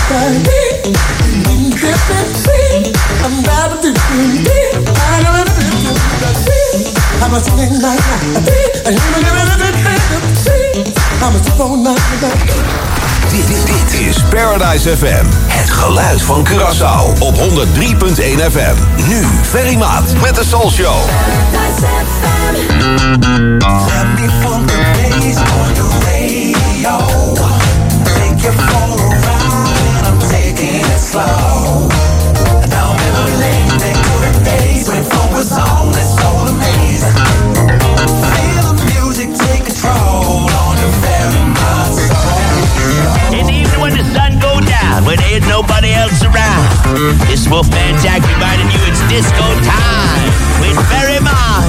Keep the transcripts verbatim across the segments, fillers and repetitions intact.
Dit, dit is Paradise F M. Het geluid van Curaçao op honderd drie punt één F M. Nu Ferry Maat met de Soul Show. Paradise F M. Let me from the bass on the radio. Take your phone around, I'm taking it slow. Now memory lane, take to the days when fun was on, it's so amazing. Feel the music take control on your very mind. And even when the sun go down, when there's nobody else around, this Wolfman Jack reminding you it's disco time with Ferry Maat.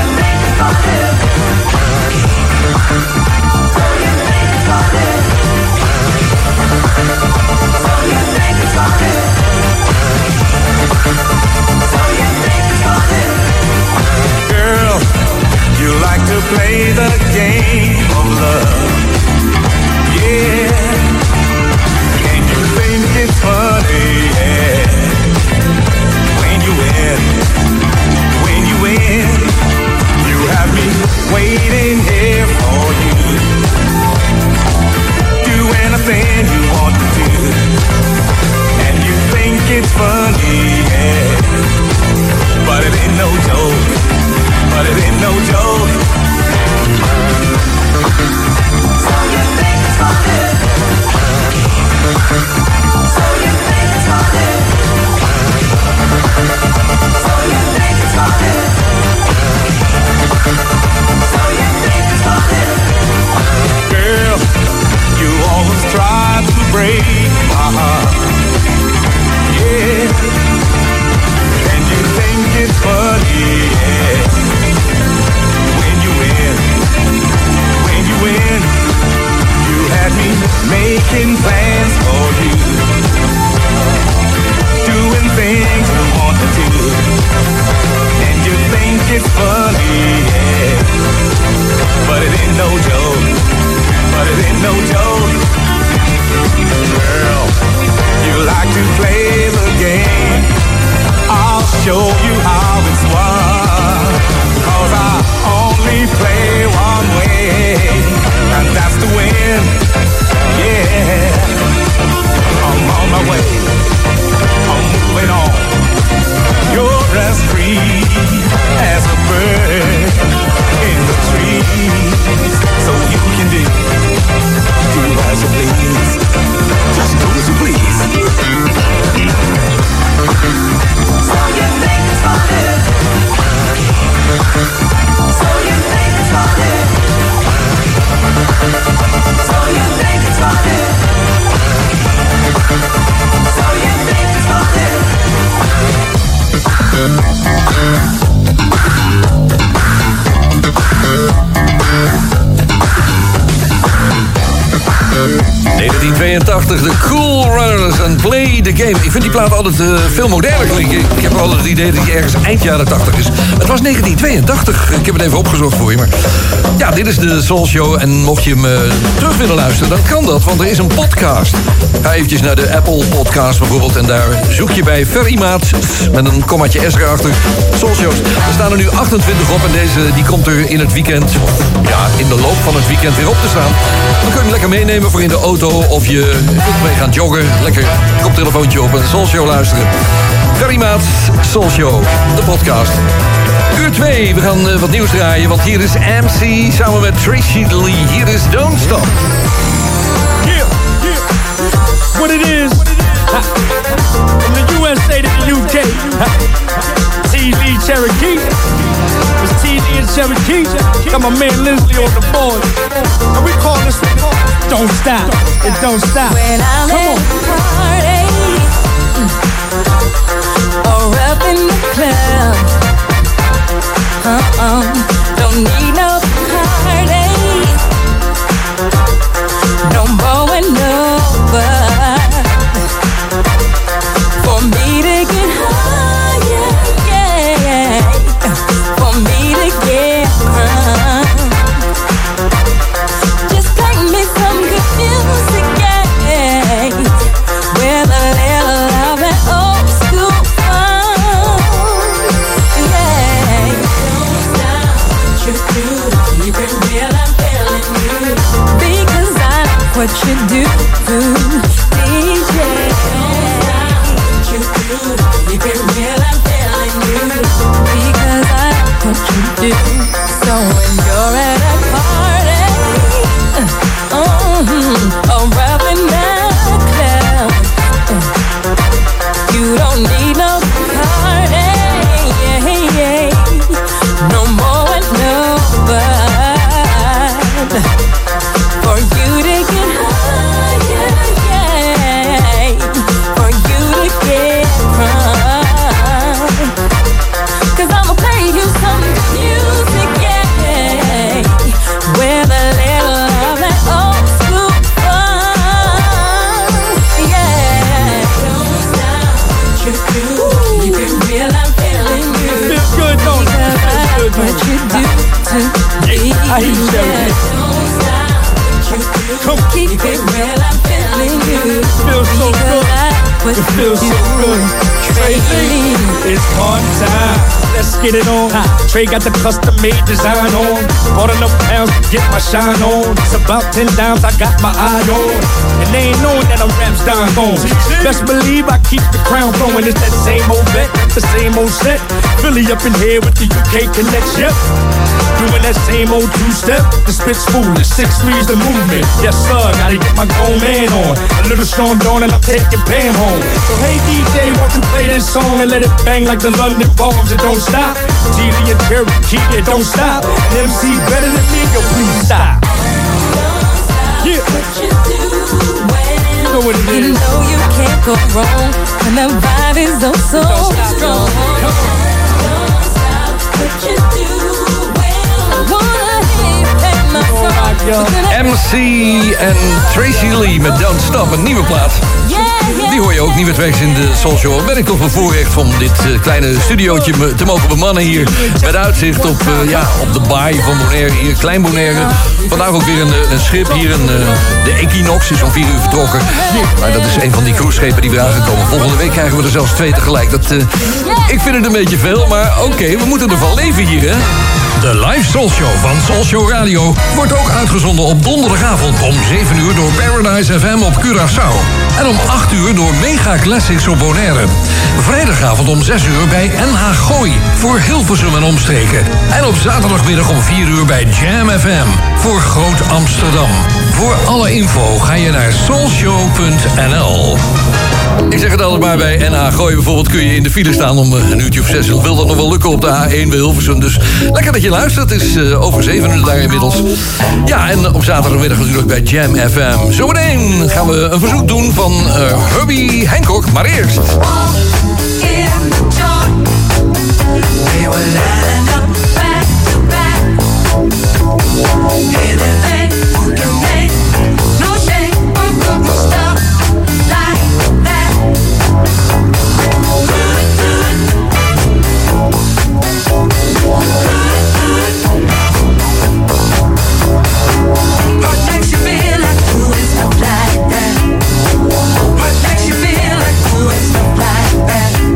Girl, you like to play the game of love. Yeah. And you think it's funny, yeah. When you win, when you win, you have me waiting here for you. Do anything you want to do. And you think it's funny, yeah. But it ain't no joke. But it ain't no joke. So you think it's funny. So you think it's funny. So you think it's funny. So you think it's funny. Girl, you always try to break my heart. Yeah. And you think it's funny, yeah. When you win, when you win, you had me making plans for you, doing things you want to do, and you think it's funny, yeah. But it ain't no joke, but it ain't no joke. Girl, you like to play the game. I'll show you how it's won, 'cause I only play one way, and that's to win. Yeah, I'm on my way, I'm moving on. You're as free as a bird in the trees, so you can do, do as you please, just do as you please. So you think it's funny. So you think it's funny. So you think it's funny. So you think it's funny. negentien tweeëntachtig, de Cool Runners en Play the Game. Ik vind die plaat altijd uh, veel moderner klinken. Ik heb altijd het idee dat die ergens eind jaren tachtig is. Het was negentien tweeëntachtig. Ik heb het even opgezocht voor je. Maar ja, dit is de Soul Show. En mocht je hem uh, terug willen luisteren, dan kan dat. Want er is een podcast. Ga eventjes naar de Apple Podcast bijvoorbeeld. En daar zoek je bij Ferry Maat met een kommaatje S erachter. Soul Shows. Er staan er nu achtentwintig op. En deze die komt er in het weekend, ja, in de loop van het weekend weer op te staan. Dan kun je hem lekker meenemen voor in de auto. Of je wilt mee gaan joggen. Lekker koptelefoontje op en Soul Show luisteren. Ferry Maat, Soul Show, de podcast. Uur twee, we gaan uh, wat nieuws draaien. Want hier is M C samen met Tracy Lee. Hier is Don't Stop. Yeah, yeah. What it is. Ha. From the U S A to the U K. T Lee Cherokee. It's T Lee and Cherokee. Got my man Leslie on the board. And we call this Don't Stop. It don't stop. When I'm Come on. at the party, or up in the club, uh-uh, don't need no party, no more and over, for me to get higher, yeah, for me to get drunk. Just play me some good music, yeah. I hear you, Cherokee. Come on. Keep it real, I'm feeling you. Feels so good. It feels so good. Crazy. It's party time. Let's get it on. Trey got the custom made design on. Bought enough pounds to get my shine on. It's about ten dimes I got my eye on. And they ain't knowing that I'm rap's dying on. Best believe I keep the crown blowing. It's that same old bet, the same old set. Philly up in here with the U K connection. Doing that same old two-step. The spit's foolish, six three's the movement. Yes sir, gotta get my grown man on. A little Sean Dawn and I'm taking Bam home. So hey D J, won't you play this song and let it bang like the London bombs? It don't stop. T V and Cherokee, it don't stop. An M C better than me, yo please stop. Yeah. You know what it is. You know you can't go wrong when the vibe is oh so strong. Come on. Don't stop what you do. I wanna hear you play my song. M C en Tracy Lee met Don't Stop, een nieuwe plaat. Die hoor je ook nieuwe tracks in de Soul Show. Ben ik toch wel voorrecht om dit uh, kleine studiootje me, te mogen bemannen hier. Met uitzicht op, uh, ja, op de baai van Bonaire, hier Klein Bonaire. Vandaag ook weer een, een schip hier, een, uh, de Equinox is om vier uur vertrokken. Maar dat is een van die cruiseschepen die weer aangekomen. Volgende week krijgen we er zelfs twee tegelijk. Dat, uh, ik vind het een beetje veel, maar oké, okay, we moeten ervan leven hier, hè. De live Soul Show van Soul Show Radio wordt ook uitgezonden op donderdagavond om zeven uur door Paradise F M op Curaçao. En om acht uur door Mega Classics op Bonaire. Vrijdagavond om zes uur bij N H Gooi voor Hilversum en omstreken. En op zaterdagmiddag om vier uur bij Jam F M voor Groot Amsterdam. Voor alle info ga je naar soulshow punt n l. Ik zeg het altijd maar, bij N H Gooi bijvoorbeeld kun je in de file staan om een uurtje of zes. Dat wil dat nog wel lukken op de H één bij Hilversum. Dus lekker dat je luistert. Het is uh, over zeven uur daar inmiddels. Ja, en op zaterdagmiddag natuurlijk bij Jam F M. Zometeen gaan we een verzoek doen van uh, Herbie Hancock. Maar eerst... What makes you feel like doing stuff like that?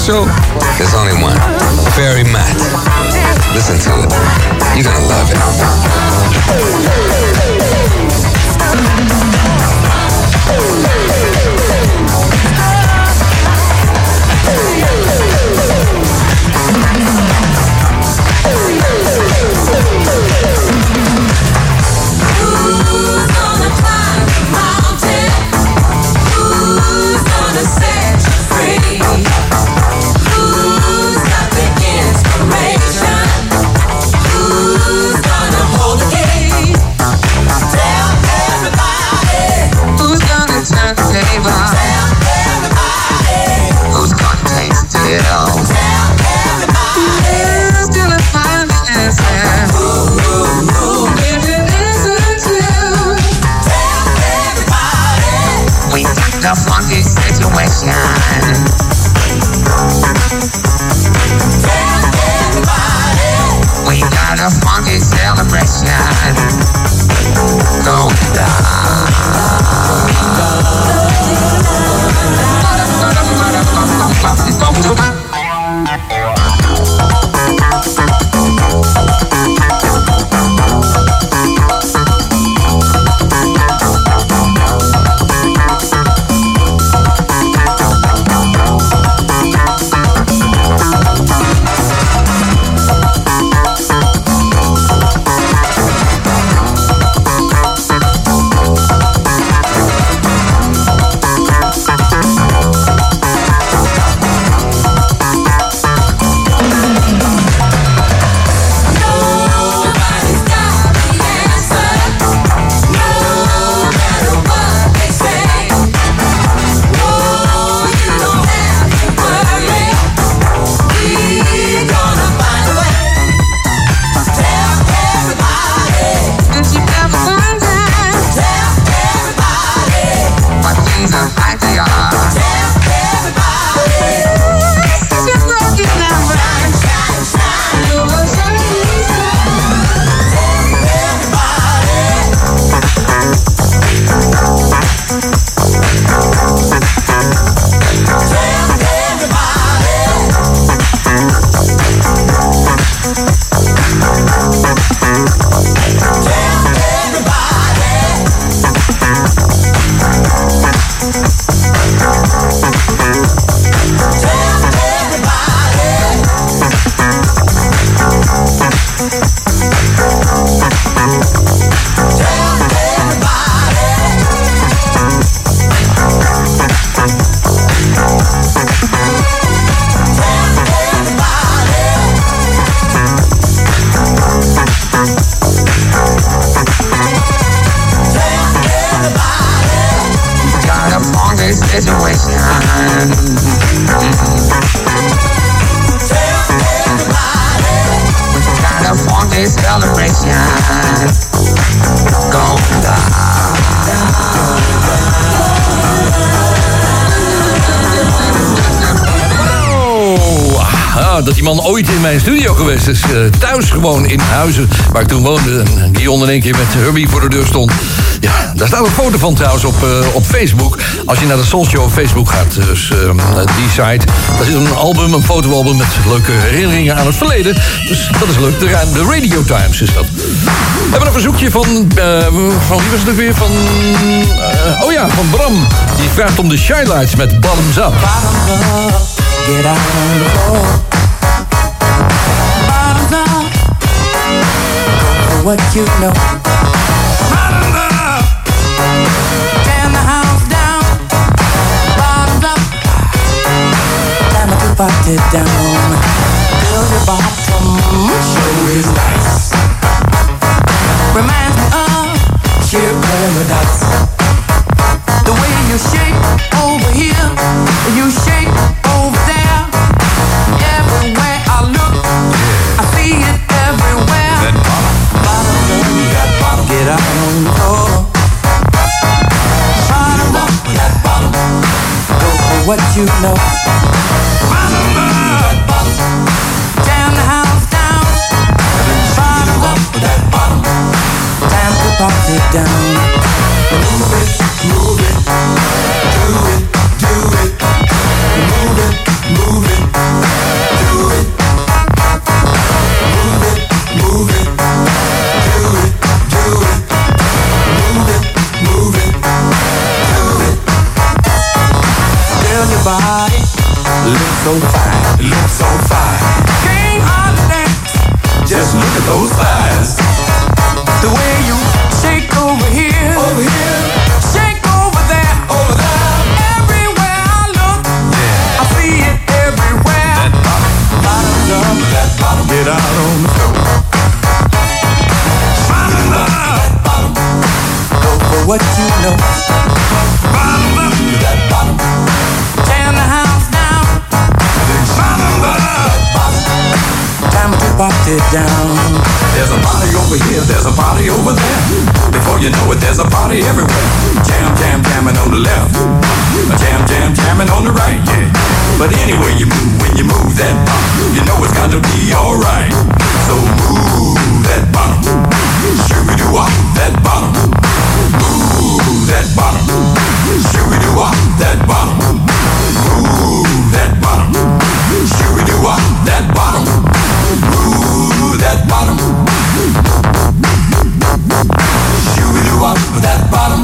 show? There's only one. Barry Matt. Listen to it. You're gonna love it. Who's gonna climb the mountain? Who's gonna set you free? Who's got the inspiration? Who's gonna hold the key? Tell everybody. Who's gonna turn the table? Tell everybody. Who's gonna taste the deal? Tell everybody. Who's gonna find the answer? If you listen to, Tell everybody. we got the funky situation. Tell everybody. We got a funky celebration. Go Nobody's got the answer. No matter what they say. Oh, you don't have to worry. We're gonna find a way. Tell everybody. Did you ever wonder Tell everybody. what things are like they are? Tell everybody. It's your lucky number. Shine, shine, shine. You're a shining star. Tell everybody. Tell everybody. Tell everybody. Tell everybody. Tell Got a funky situation. Got a funky celebration. Go Oh, ah, dat die man ooit in mijn studio geweest is. Uh, thuis gewoon in Huizen, waar ik toen woonde. En Guillaume in één keer met Herbie voor de deur stond. Ja, daar staat een foto van trouwens op, uh, op Facebook. Als je naar de Soul Show op Facebook gaat, dus uh, die site. Daar zit een album, een fotoalbum met leuke herinneringen aan het verleden. Dus dat is leuk. De, de Radio Times is dat. We hebben een verzoekje van, uh, van wie was het ook weer? Van, uh, oh ja, van Bram. Die vraagt om de Shy Lights met Bottoms Up. Bottoms up, get out on the floor. Bottoms up, go for what you know. Bottoms up, tear the house down. Bottoms up, time to put it down. Build your bottom, show is nice. Reminds me of sheer paradise. The way you shake over here, you shake over there. Everywhere I look, I see it everywhere. That bottom, bottom up, that bottom, get out on the floor. Bottom up, that bottom, go for what you know. Bottom up, that bottom, tear the house down. Bottom up, that bottom, time to pop it down. Move it, move it, do it, do it. Move it, move it, so fine. It looks so fine. Can't hardly dance. Just look at those thighs. The way you shake over here, Over here, shake over there, over there. everywhere I look, Yeah. I see it everywhere. That bottom, Bottoms up, that bottom. Get out on the floor. Bottom up, go for what you know. bottom up. That bottom, Tear the house down, bottom up. time to pop it down. There's a party over here, there's a party over there. Before you know it, there's a party everywhere. Jam, jam, jamming on the left. Jam, jam, jamming on the right, yeah. But anyway you move, when you move that bottom, you know it's got to be alright. So move that bottom. Shoo-be-doo-wop, that bottom. Move that bottom. Shoo-be-doo-wop, that bottom. Move that bottom. Shoo-be-doo-wop, that bottom. Move that bottom. Shoo-be-doo-wop, that bottom.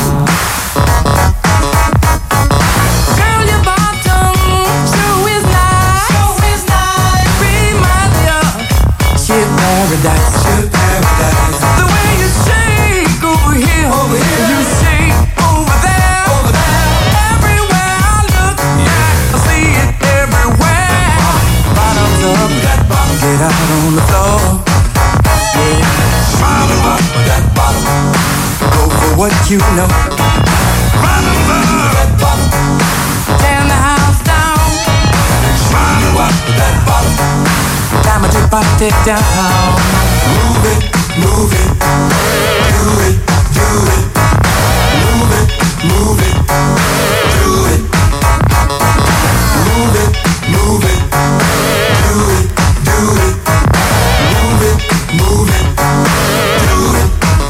Girl, your bottom sure is nice. Sure is nice. Remind me of shit paradise. Shit paradise. The way you shake over here, Over here. you shake over there, Over there. everywhere I look, Yeah. I see it everywhere. Bottoms up, That bottom. get out on the floor. Yeah, Bottom up, that bottom. go for what you know. Bottom up, that bottom. Tear the house down, Bottom up, that bottom. time to pop it down. Move it, move it. Do it, do it. Move it, move it. Do it. Move it, move it. Do it, do it. Move it, move it. Do it.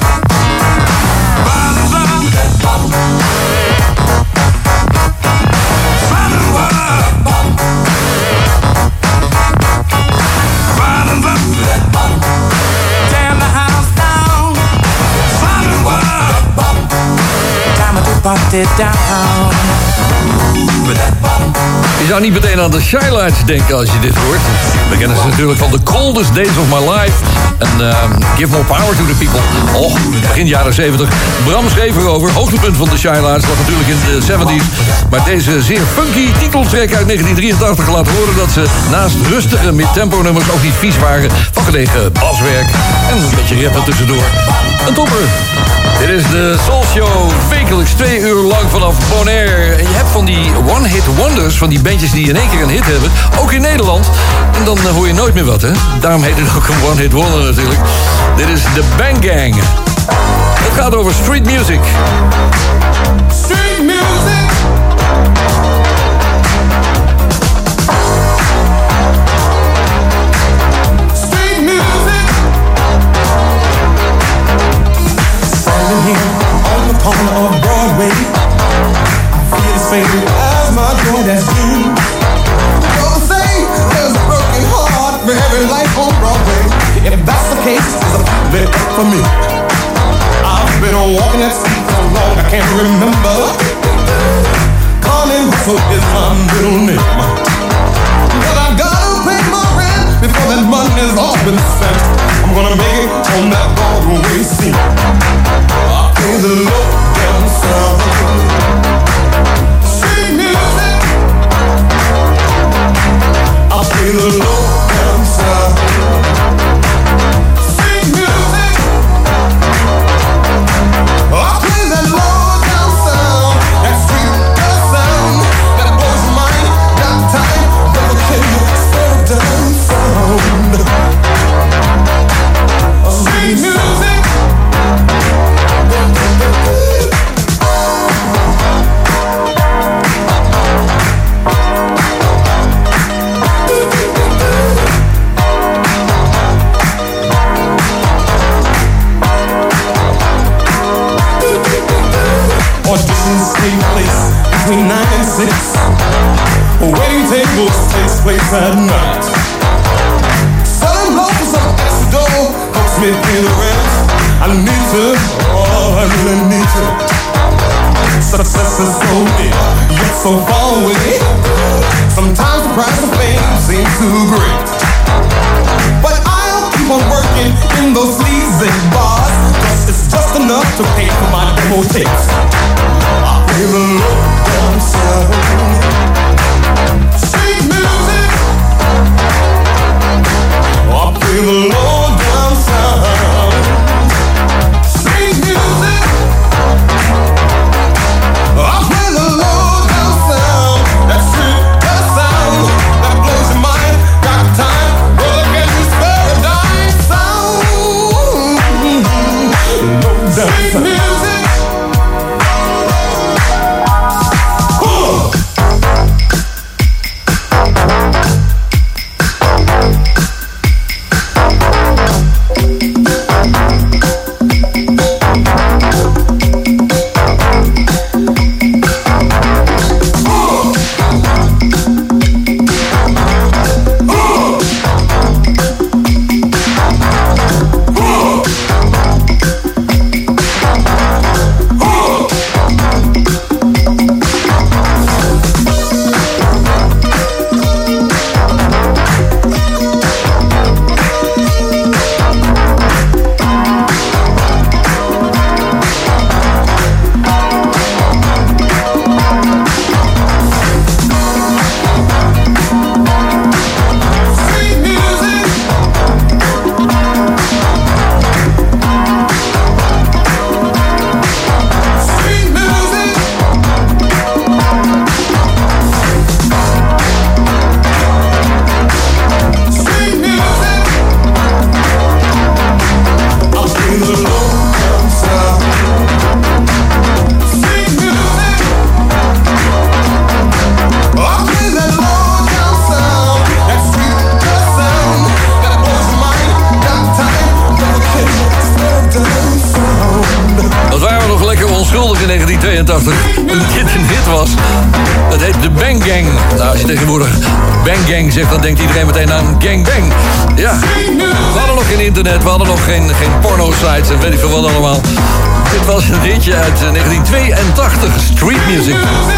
Bottom up, that bottom. Bottom up, that bottom. Bottom up, that bottom. Tear the house down, Bottom up, that bottom. time to pop it down. Move that bottom. Je zou niet meteen aan de Shy-Lights denken als je dit hoort. We kennen ze natuurlijk van The Coldest Days of My Life. En uh, Give More Power to the People. Och, begin jaren zeventig. Bram schreef erover. Hoogtepunt van de Shy-Lights was natuurlijk in de zeventies. Maar deze zeer funky titeltrack uit negentien drieëntachtig laat horen dat ze naast rustige mid-tempo nummers ook niet vies waren van gelegen baswerk. En een beetje rappen tussendoor. Een topper. Dit is de Soul Show, wekelijks twee uur lang vanaf Bonaire. En je hebt van die one-hit wonders, van die bandjes die in één keer een hit hebben, ook in Nederland. En dan uh, hoor je nooit meer wat, hè. Daarom heet het ook een one-hit wonder natuurlijk. Dit is de Bang Gang. Het gaat over street music. Street music. Street music. Standing here on the corner of Broadway, I feel the same as my joy that's you. Don't say there's a broken heart for every life on Broadway. If that's the case, it's a bit for me. I've been walking that street so long I can't remember. Connie Russell is my middle name. But I gotta pay my rent before that money's all been spent. I'm gonna make it on that Broadway scene. I pay the low down sound. Street music. I play the low down sound. Street music. I play that low down sound. That street down sound. That blows your mind. That time. Never can you slow down sound. Street music. Auditions take place between nine and six. Waiting tables takes place at night. Selling love for some extra dough. Helps me pay the rent. I need to, oh, I really need to. Success is so near, yet so far away. Sometimes the price of fame too great. But I'll keep on working in those sleazy bars, 'cause it's just enough to pay for my demo tapes. I play the lowdown sound, street music. I play the lowdown sound, street music. I play the lowdown sound, that street that sound that blows your mind. Got time, brother, can you spare a dime sound? Lowdown street sound. Music. Toen dit een hit was. Dat heet de Bang Gang. Nou, als je tegenwoordig Bang Gang zegt, dan denkt iedereen meteen aan Gang Bang. Ja, we hadden nog geen internet, we hadden nog geen, geen porno-sites en weet ik veel wat allemaal. Dit was een hitje uit negentien tweeëntachtig, Street Music.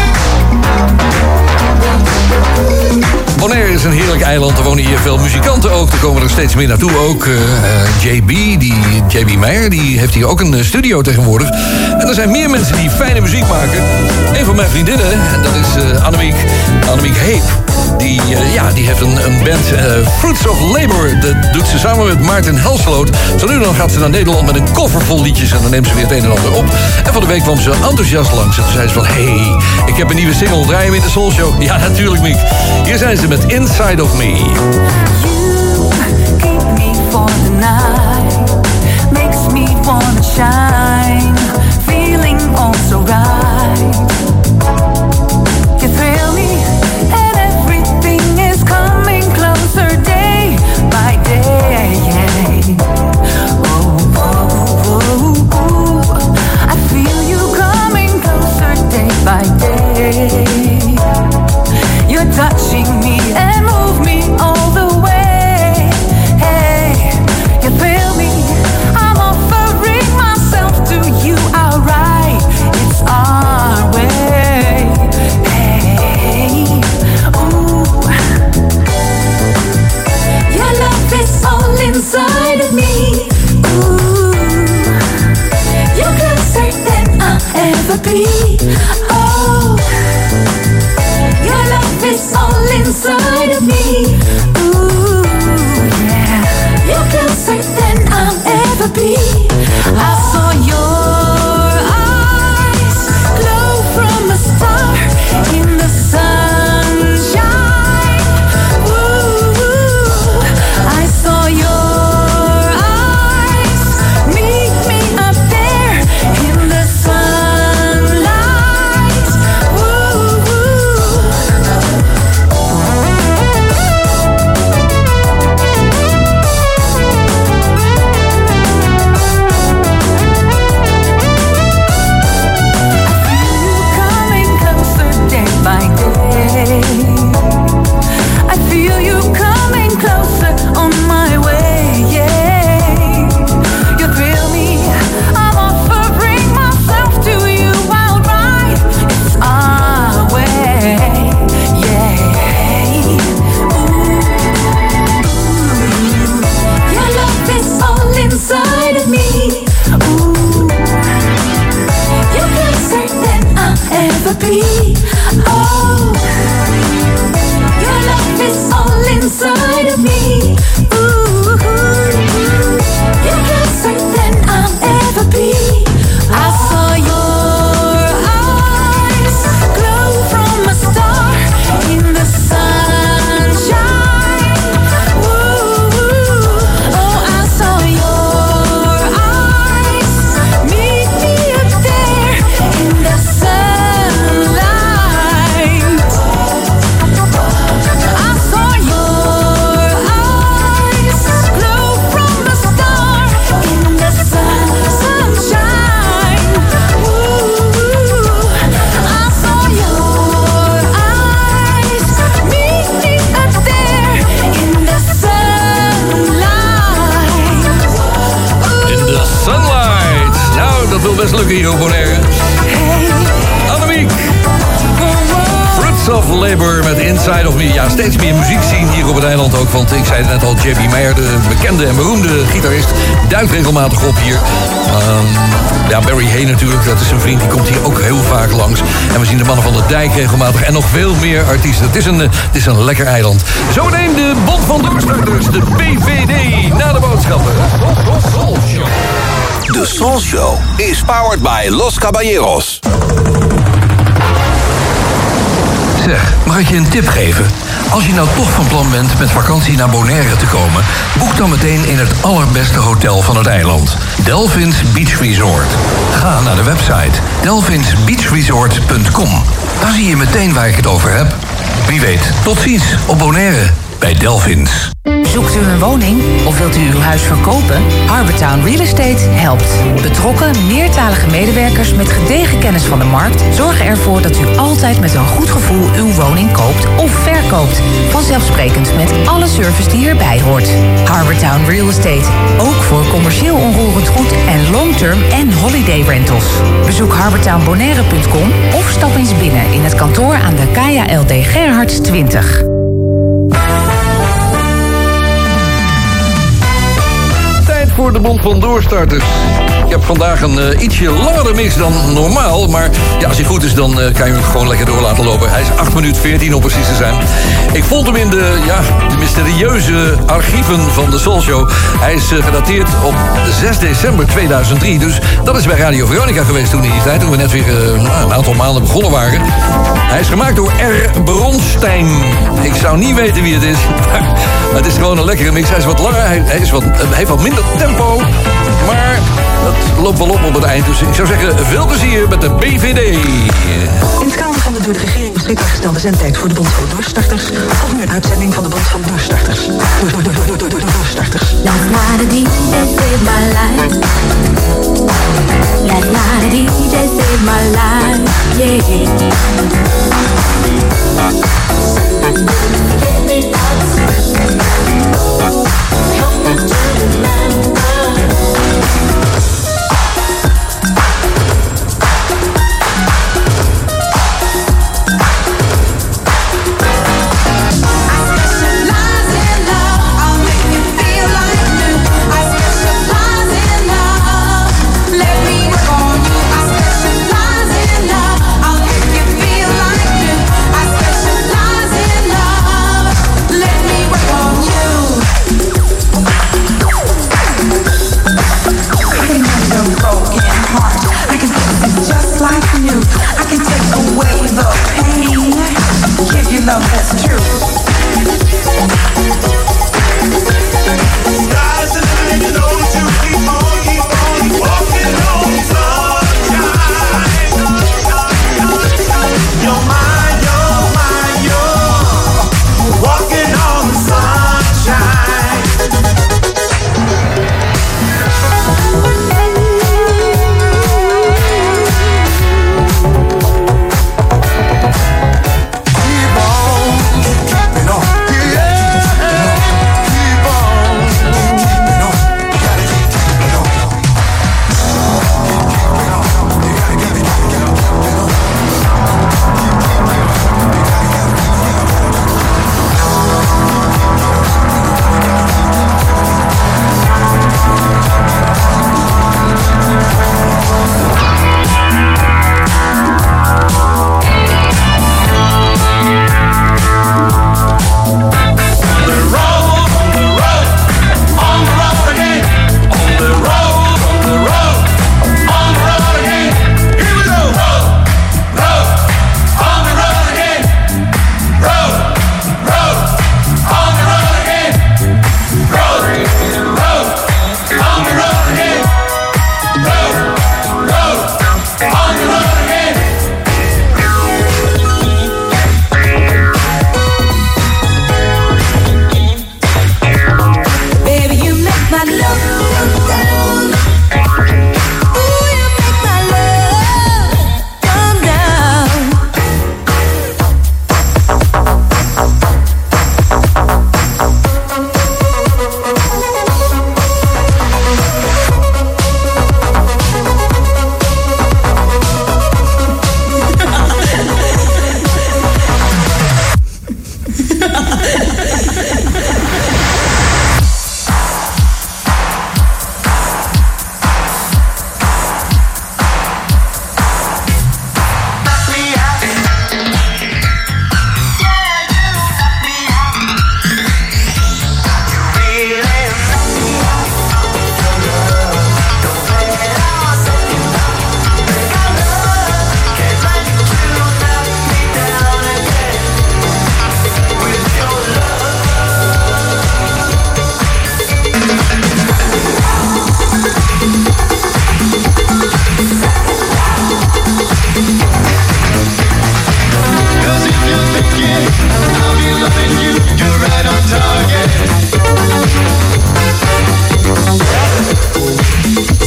Bonaire is een heerlijk eiland, er wonen hier veel muzikanten ook. Er komen er steeds meer naartoe ook. Uh, J B, die, J B Meijer, die heeft hier ook een uh, studio tegenwoordig. En er zijn meer mensen die fijne muziek maken. Een van mijn vriendinnen, en dat is uh, Annemiek, Annemiek Heep. Die, uh, ja, die heeft een, een band, uh, Fruits of Labour. Dat doet ze samen met Maarten Helsloot. Zo nu dan gaat ze naar Nederland met een koffer vol liedjes. En dan neemt ze weer het een en ander op. En van de week kwam ze enthousiast langs. En toen zei ze van, hey, ik heb een nieuwe single. Draai hem in de Soul Show. Ja, natuurlijk, Miek. Hier zijn ze met Inside of Me. You keep me for the night. Makes me wanna shine. Feeling all so right. You thrill me. By day, oh, oh, oh, oh, I feel you coming closer day by day. You're touching me and move me all the way. best lukken hier op Bonaire. Annemiek. Fruits of Labor met Inside of Me. Ja, steeds meer muziek zien hier op het eiland ook. Want ik zei het net al, J B Meyer, de bekende en beroemde gitarist, duikt regelmatig op hier. Um, ja, Barry Hay natuurlijk, dat is een vriend, die komt hier ook heel vaak langs. En we zien de mannen van de Dijk regelmatig en nog veel meer artiesten. Het is een, het is een lekker eiland. Zometeen de Bond van Doorstarters, de B V D, na de boodschappen. Soul Show. De Soul Show is powered by Los Caballeros. Zeg, mag ik je een tip geven? Als je nou toch van plan bent met vakantie naar Bonaire te komen, boek dan meteen in het allerbeste hotel van het eiland. Delphins Beach Resort. Ga naar de website delphins beach resort punt com. Daar zie je meteen waar ik het over heb. Wie weet, tot ziens op Bonaire bij Delphins. Zoekt u een woning of wilt u uw huis verkopen? Harbortown Real Estate helpt. Betrokken, meertalige medewerkers met gedegen kennis van de markt zorgen ervoor dat u altijd met een goed gevoel uw woning koopt of verkoopt. Vanzelfsprekend met alle service die erbij hoort. Harbortown Real Estate. Ook voor commercieel onroerend goed en long-term en holiday rentals. Bezoek harbortown bonaire punt com of stap eens binnen in het kantoor aan de K J L D Gerhards twintig. Voor de Bond van Doorstarters. Ik heb vandaag een uh, ietsje langere mix dan normaal. Maar ja, als hij goed is, dan uh, kan je hem gewoon lekker door laten lopen. Hij is acht minuten veertien om precies te zijn. Ik vond hem in de, ja, de mysterieuze archieven van de Soul Show. Hij is uh, gedateerd op zes december tweeduizend drie. Dus dat is bij Radio Veronica geweest toen in die tijd. Toen we net weer uh, nou, een aantal maanden begonnen waren. Hij is gemaakt door R. Bronstein. Ik zou niet weten wie het is. Het is gewoon een lekkere mix. Hij is wat langer. Hij, hij is wat, uh, heeft wat minder tempo. Maar dat loopt wel op op het eind. Dus ik zou zeggen, veel plezier met de B V D. In het kader van de door de regering beschikbaar gestelde zendtijd voor de Bond van Doorstarters volgt nu een uitzending van de Bond van Doorstarters. Door, door, door, door, door, door, Doorstarters. Last night a D J saved my life. Last night a D J saved my life. Yeah. Let me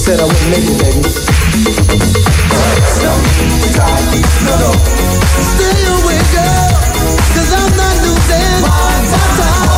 said I wouldn't make it, baby. Don't try, no, no. Stay away, girl, 'cause I'm not losing my time.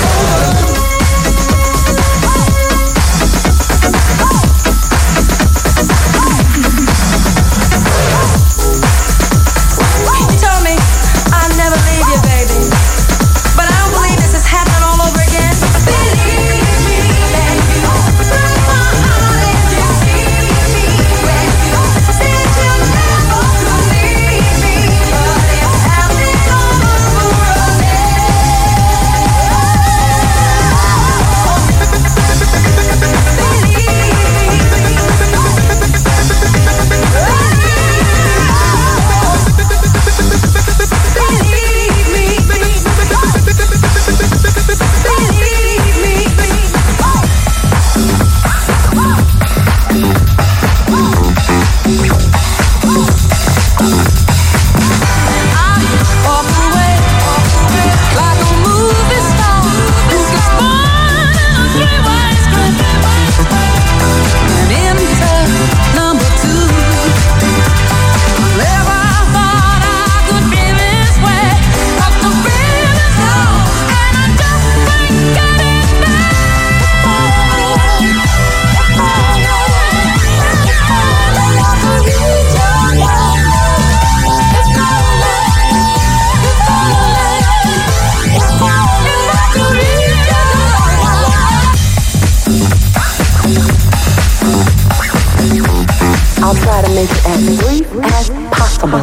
You told me I'd never leave you, baby, but I don't believe this is happening all over again. Believe me, and you break my heart and you see me when you said you never could leave me, but it's happening all over again. I'll try to make it as brief as possible.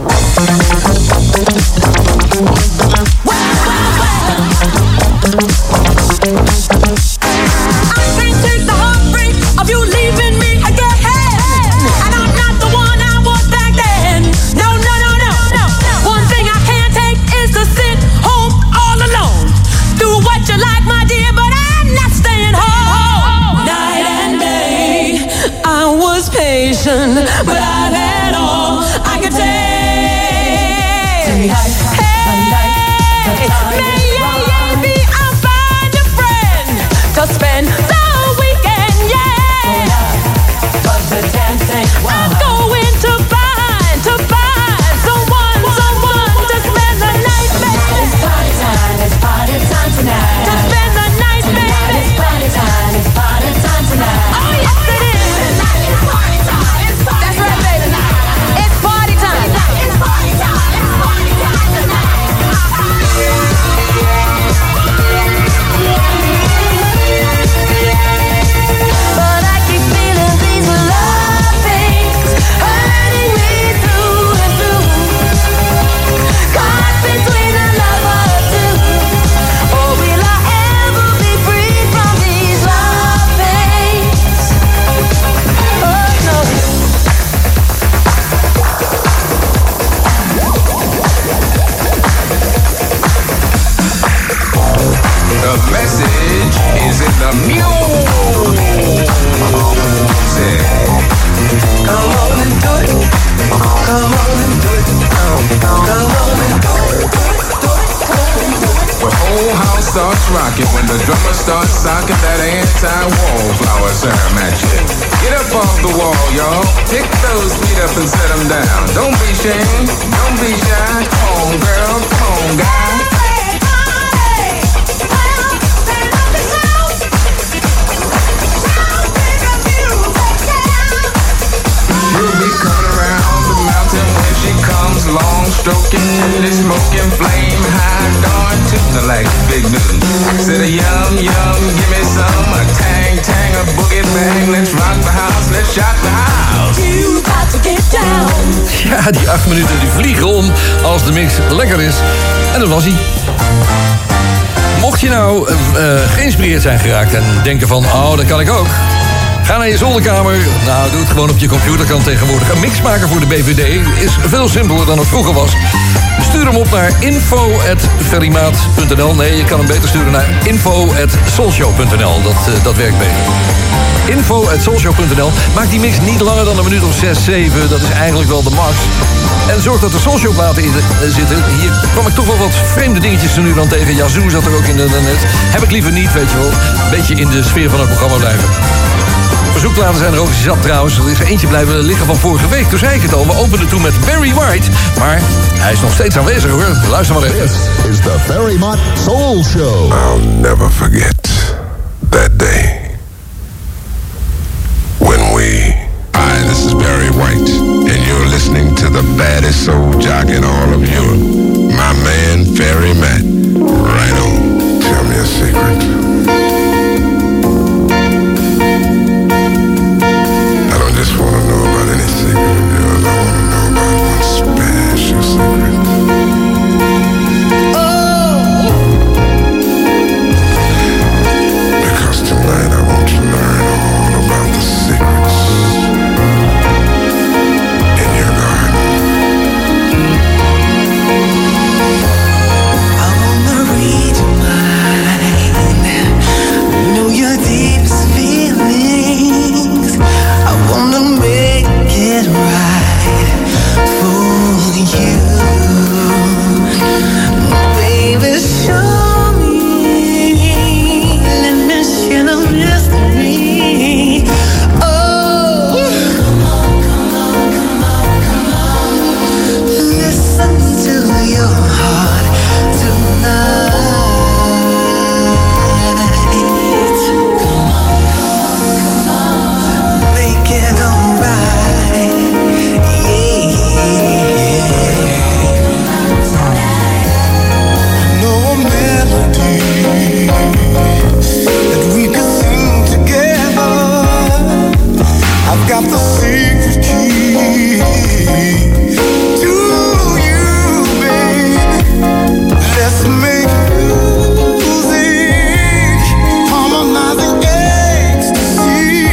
I can't take the heartbreak of you leaving me again, and I'm not the one I was back then. No, no, no, no, no. One thing I can't take is to sit home all alone. Do what you like, my dear, but I'm not staying home. Night and day, I was patient, but I've had all I could take. Hey, maybe I'll find a friend to spend the weekend, yeah. I'm going to find, to find someone, someone to spend the night, baby. It's party time, it's party time tonight. To spend the night, baby. It's party time, it's party time tonight. Oh, yes, it is. It's party time, it's party time. That's right, baby. It's party time. It's party time, it's party time tonight. But I keep feeling these love things hurting me through and through. Caught between a lover or two. Or will I ever be free from these love things? Oh no. The message is in the music. Come on and do it. Come on and do it. Come on and do it. The whole house starts rocking when the drummer starts socking that anti-wallflower serum at you. Get up off the wall, y'all. Pick those feet up and set them down. Don't be ashamed. Don't be shy. Come on, girl. Come on, guy. She'll be coming around the mountain when she comes along, stroking the smoking flame high, darn tuna like big news. Said a yum yum, give me some, a tang tang, a boogie bang. Let's rock the house, let's shock the house. You got to get down. Ja, die acht minuten die vliegen om als de mix lekker is. En dat was hij. Mocht je nou uh, geïnspireerd zijn geraakt en denken van, oh, dat kan ik ook. Ga naar je zolderkamer. Nou, doe het gewoon op je computer. Kan tegenwoordig een mix maken voor de B V D. Is veel simpeler dan het vroeger was. Stuur hem op naar info at ferrymaat punt n l. Nee, je kan hem beter sturen naar info at soulshow punt n l. Dat, uh, dat werkt beter. info at soulshow punt n l. Maak die mix niet langer dan een minuut of zes, zeven. Dat is eigenlijk wel de max. En zorg dat er Soulshow-platen in uh, zitten. Hier kwam ik toch wel wat vreemde dingetjes er nu dan tegen. Yazoo zat er ook in de net. Heb ik liever niet, weet je wel. Een beetje in de sfeer van het programma blijven. Verzoekplaten zijn er ook zat trouwens. Er is er eentje blijven liggen van vorige week. Toen zei ik het al, we openen toen met Barry White. Maar hij is nog steeds aanwezig hoor. Luister maar even. This is the Ferry Mott Soul Show. I'll never forget that day when we... Hi, this is Barry White, and you're listening to the baddest soul jock in all of Europe. My man, Ferry Matt. Right on. Tell me a secret. I don't just want to know about any secret of yours. I want to know about one special secret. Oh! Because tonight I want to learn all about the secrets in your garden. I wanna read your mind, know your deepest feelings. I wanna make it right for you, baby. Show me, let me share the mystery. Oh, come on, come on, come on, come on. Listen to your heart tonight. Come on, come on, make it alright. Yeah. Know a melody that we can sing together. I've got the secret key to you, baby. Let's make music, harmonizing ecstasy.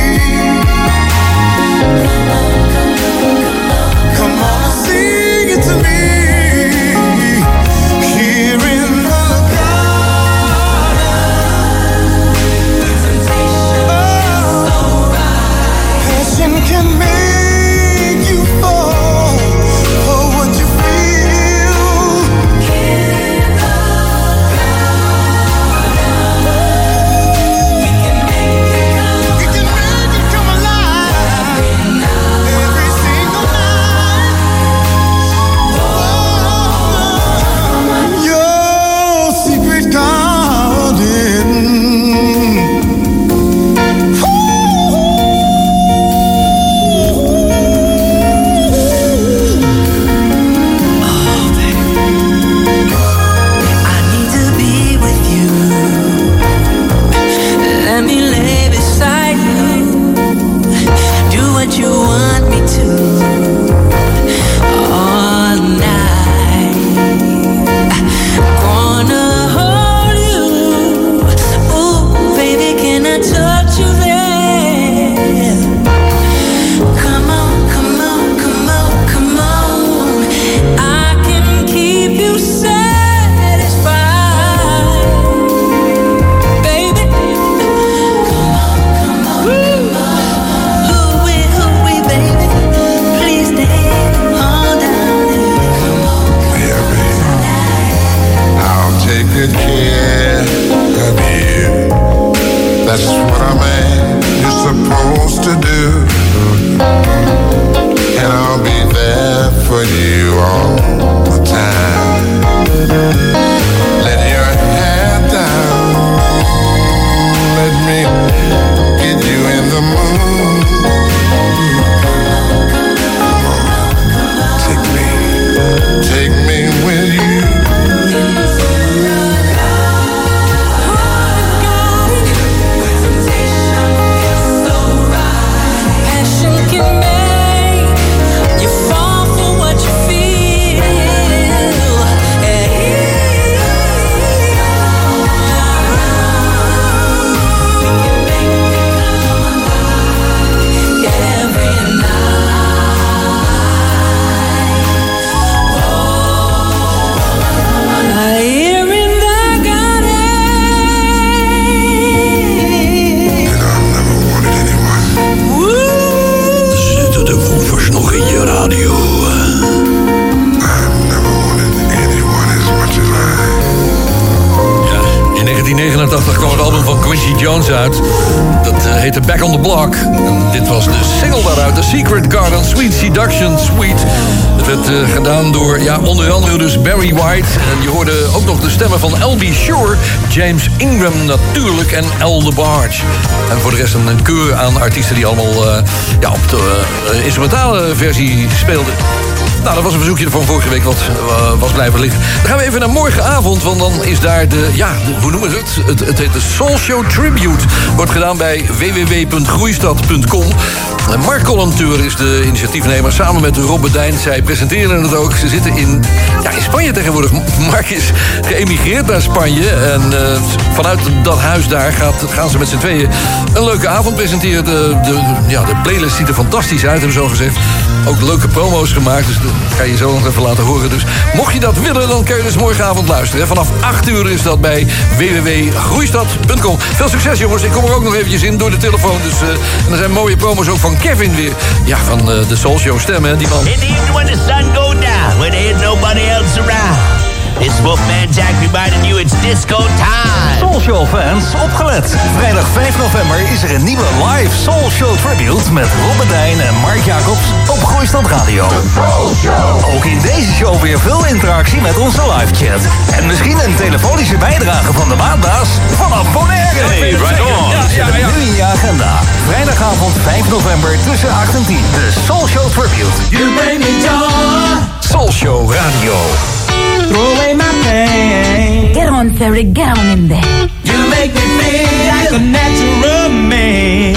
Come on, sing it to me. Here in the garden, oh, passion can make you fall for what you feel. We can make it come alive every single night. Oh, your secret garden. I need to be with you. Let me lay beside you. Do what you want me to all night. Gonna hold you. Ooh, baby, can I touch you there? Come on, come on, come on, come on. I can keep you satisfied, baby. Come on, come on, come on. Hooey, hooey, baby. Please stay all down here. Come on, Yeah, baby. I'll take good care of you. That's what a man is supposed to do. And I'll be there for you all the time. Let your hair down. Let me get you in the mood. Come on, take me, take me with you. passion can make you fall for what you feel. Hey. uit. Dat uh, heette Back on the Block. En dit was de single daaruit, The Secret Garden, Sweet Seduction, Sweet. Het werd uh, gedaan door, ja, onder andere dus Barry White. En je hoorde ook nog de stemmen van L B Shore, James Ingram natuurlijk en Al DeBarge. En voor de rest een keur aan artiesten die allemaal uh, ja, op de uh, instrumentale versie speelden. Nou, dat was een verzoekje van vorige week wat uh, was blijven liggen. Dan gaan we even naar morgenavond, want dan is daar de... Ja, de, hoe noemen we het? Het, het heet de Soul Show Tribute. Wordt gedaan bij w w w punt groeistad punt com. Mark Collanteur is de initiatiefnemer samen met Rob Bedijn. Zij presenteren het ook. Ze zitten in, ja, in Spanje tegenwoordig. Mark is geëmigreerd naar Spanje. En uh, vanuit dat huis daar gaat, gaan ze met z'n tweeën een leuke avond presenteren. De, de, ja, de playlist ziet er fantastisch uit, hebben ze zo gezegd. Ook leuke promo's gemaakt, dus dat ga je zo nog even laten horen. Dus mocht je dat willen, dan kun je dus morgenavond luisteren. Vanaf acht uur is dat bij w w w punt groeistad punt com. Veel succes, jongens. Ik kom er ook nog eventjes in door de telefoon. Dus, uh, en er zijn mooie promos ook van Kevin weer. Ja, van uh, de Soul Show stem, hè, die man. In the evening when the sun go down, when there ain't nobody else around. This Wolfman Jack reminding you it's disco time. Soul Show fans, opgelet. Vrijdag vijf november is er een nieuwe live Soul Show tribute met Rob Bedijn en Mark Jacobs op Groeistand Radio. Ook in deze show weer veel interactie met onze live chat. En misschien een telefonische bijdrage van de maandbaas vanaf Bonaire. Hey, right on. Ja, ja, ja. Nu in je agenda. Vrijdagavond vijf november tussen acht en tien. De Soul Show tribute. You bring me joy. Soul Show Radio. Throw away my pain. Get on, Terry, get on in there. You make me feel like a natural man.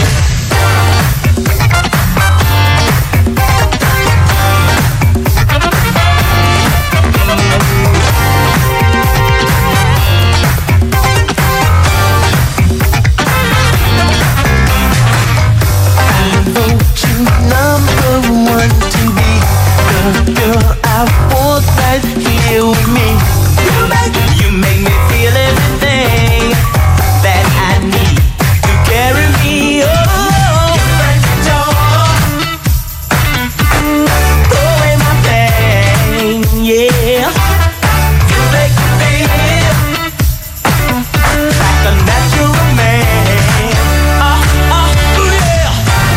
I vote you number one to be the girl I want right here with me. You make, you make me feel everything that I need to carry me on. You bring me joy, throw away my pain, yeah. You make me feel like a natural man. Oh, oh, yeah.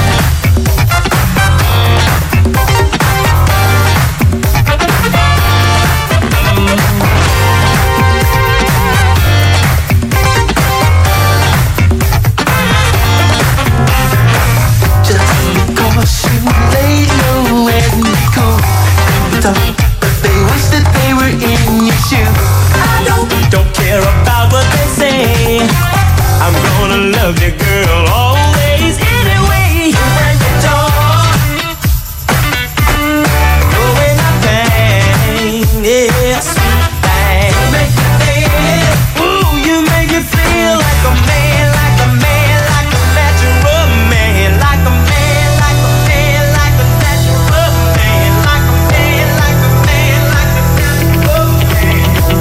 Don't care about what they say. I'm gonna love you, girl, always, anyway. You bring me joy, throw away my pain, yeah, sweet thing. You make me feel, ooh, you make me feel like a man, like a man, like a natural man, like a man, like a man, like a natural man, like a man, like a man, like a natural man.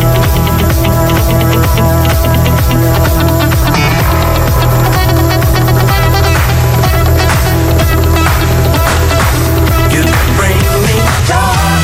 You bring me joy.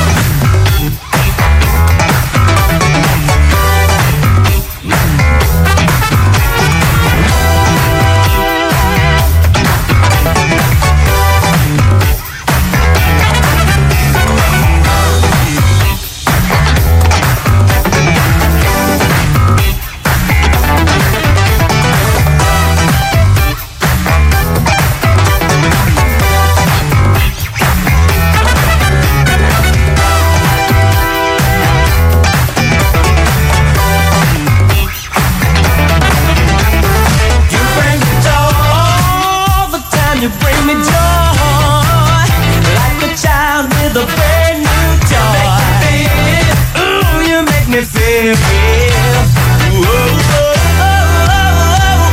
You bring me joy all the time. You bring me joy like a child with a brand new toy. Ooh, you make me feel, feel. Ooh, oh, oh, oh, oh,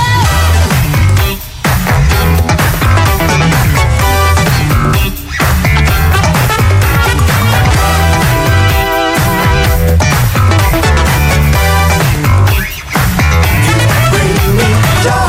You bring me joy.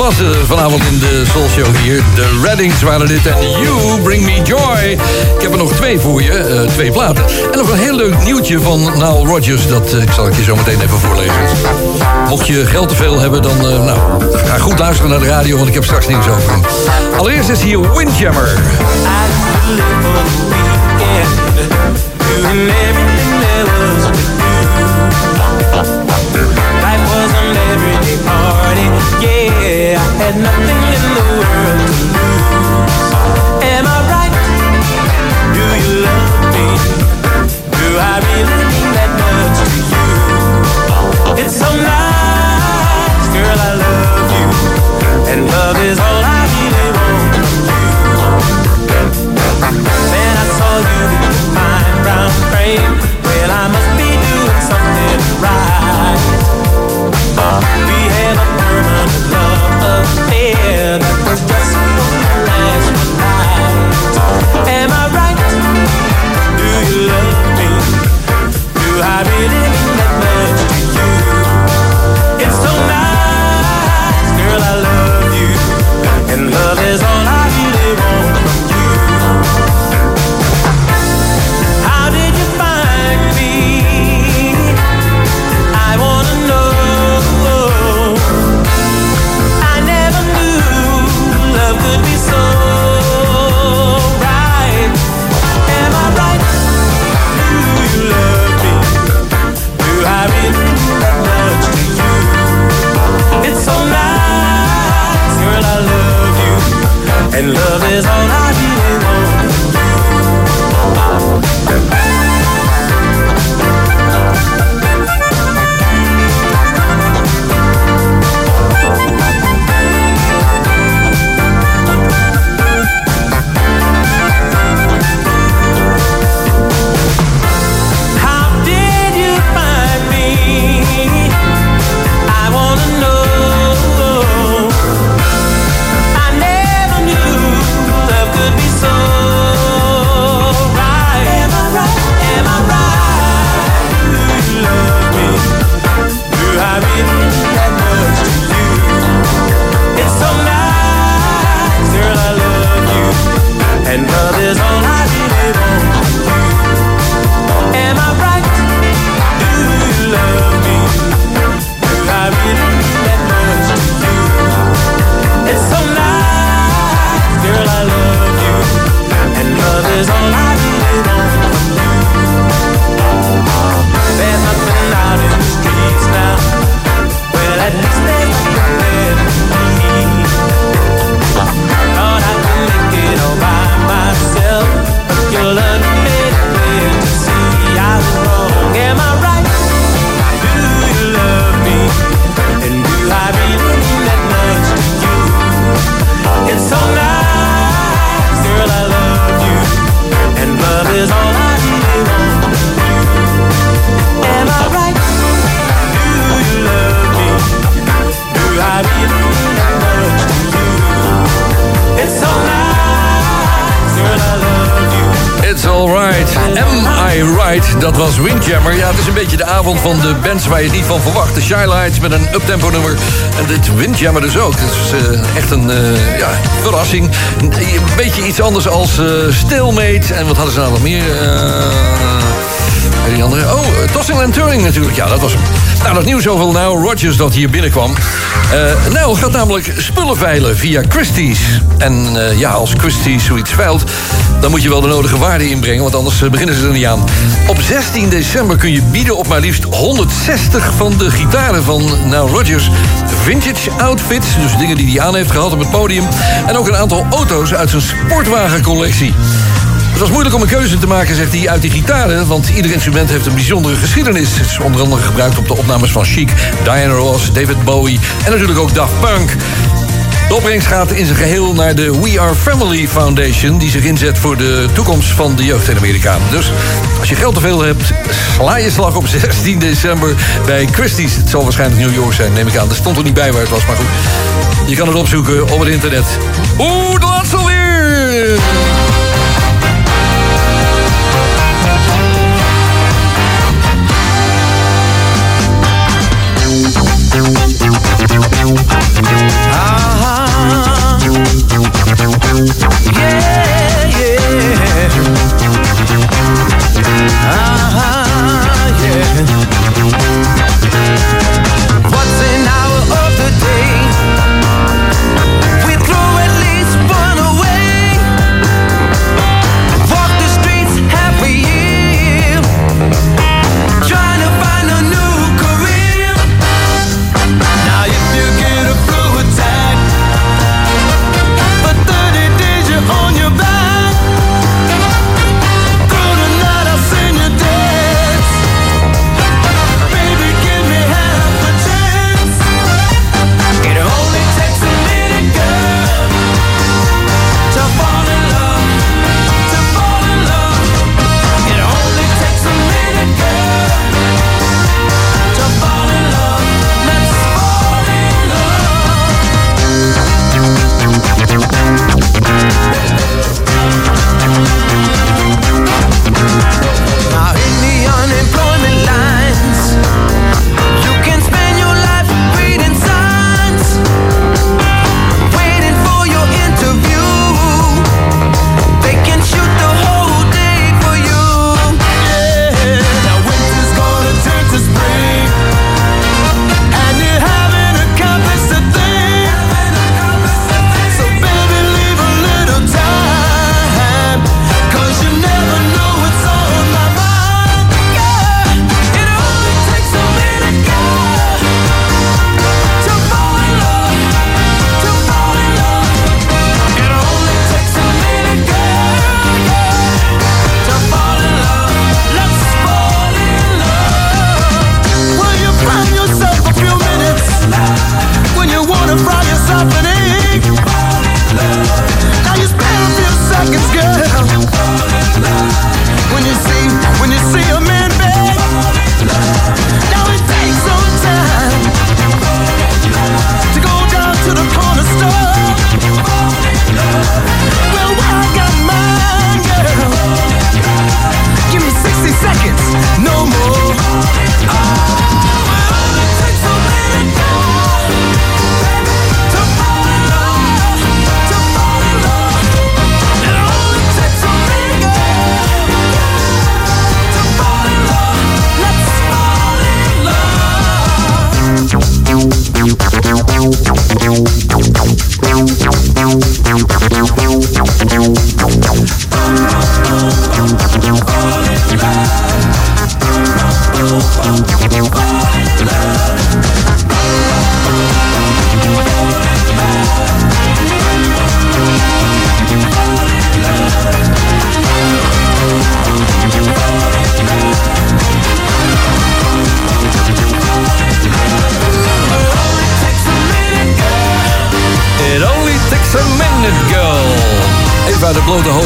was uh, vanavond in de Soul Show hier. De Reddings waren dit en You Bring Me Joy. Ik heb er nog twee voor je, uh, twee platen. En nog een heel leuk nieuwtje van Nile Rodgers. Dat uh, ik zal ik je zo meteen even voorlezen. Mocht je geld te veel hebben, dan uh, nou, ga goed luisteren naar de radio, want ik heb straks nieuws over hem. Allereerst is hier Windjammer. Life was an everyday party, yeah. I had nothing in the world to lose. Am I right? Do you love me? Do I really mean that much to you? It's so nice, girl, I love you. And love is all I really want from you. Then I saw you in the fine brown frame. Well, I must be doing something right. We had a permanent love affair that was just supposed to last one night. Am I right? Do you love me? Do I really mean that much to you? It's so nice, girl, I love you. And love is all I really want from you. How did you find me? I wanna know. I never knew love could be so right. Am I right? Do you love me? Do I really mean that much to you? It's so nice, girl, I love you. And love is all I really want from you. How did you find me? I wanna know. I never knew love could be so right. Am I right? Am I right? Do you love me? Do I really mean that much to you? It's so nice, girl, I love you. And love is all I really want from you. Am I right? Do you love me? Do I really mean that much to you? It's so nice, girl, I love you. And love is all I really want from you. There's nothing out in the streets now. Well, at least there's nothing there for me. Thought I could make it all by myself, but your love made it clear to see I was wrong. Am I right? Do you love me? And do I really mean that much to you? It's so nice, girl, I love you. And love is all I really want from you. Am I right? Do you love me? Do I really mean that much to you? It's so nice, girl, I love you. It's alright. Am I right? Dat was Windjammer. Ja, het is een beetje de avond van de bands waar je het niet van verwacht. De Shy Lights met een uptempo nummer. En dit Windjammer dus ook. Het is uh, echt een uh, ja, verrassing. Een beetje iets anders als uh, Stalemate. En wat hadden ze nou nog meer? Uh, die andere? Oh, Tossing and Turning natuurlijk. Ja, dat was hem. Nou, dat nieuws over Nile Rodgers dat hier binnenkwam. Uh, Nile gaat namelijk spullen veilen via Christie's. En uh, ja, als Christie's zoiets veilt, dan moet je wel de nodige waarde inbrengen, want anders uh, beginnen ze er niet aan. Op zestien december kun je bieden op maar liefst honderdzestig van de gitaren van Nile Rodgers. Vintage outfits, dus dingen die hij aan heeft gehad op het podium. En ook een aantal auto's uit zijn sportwagencollectie. Het was moeilijk om een keuze te maken, zegt hij, uit die gitaren, want ieder instrument heeft een bijzondere geschiedenis. Het is onder andere gebruikt op de opnames van Chic, Diana Ross, David Bowie en natuurlijk ook Daft Punk. De opbrengst gaat in zijn geheel naar de We Are Family Foundation, die zich inzet voor de toekomst van de jeugd in Amerika. Dus als je geld te veel hebt, sla je slag op zestien december bij Christie's. Het zal waarschijnlijk New York zijn, neem ik aan. Er stond er niet bij waar het was, maar goed. Je kan het opzoeken op het internet. Oeh, de laatste alweer! Ah.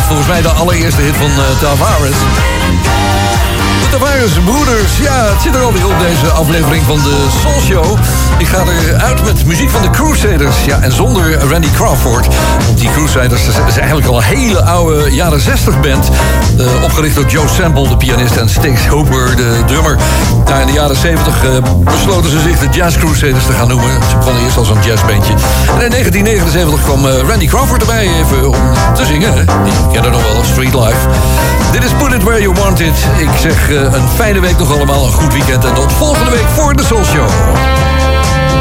volgens mij de allereerste hit van uh, Tavares. De Tavares Broeders, ja, het zit er alweer op deze aflevering van de Soul Show. Ik ga eruit met muziek van de Crusaders. Ja, en zonder Randy Crawford. Want die Crusaders is eigenlijk al een hele oude jaren zestig band. Uh, opgericht door Joe Sample, de pianist, en Sticks Hooper, de drummer. Nou, in de jaren zeventig uh, besloten ze zich de Jazz Crusaders te gaan noemen. Ze begonnen eerst als een jazzbandje. En in negentien negenenzeventig kwam uh, Randy Crawford erbij even om te zingen. Hè? Die kennen nog wel, Street Life. Dit is Put It Where You Want It. Ik zeg uh, een fijne week nog allemaal, een goed weekend. En tot volgende week voor de Soul Show.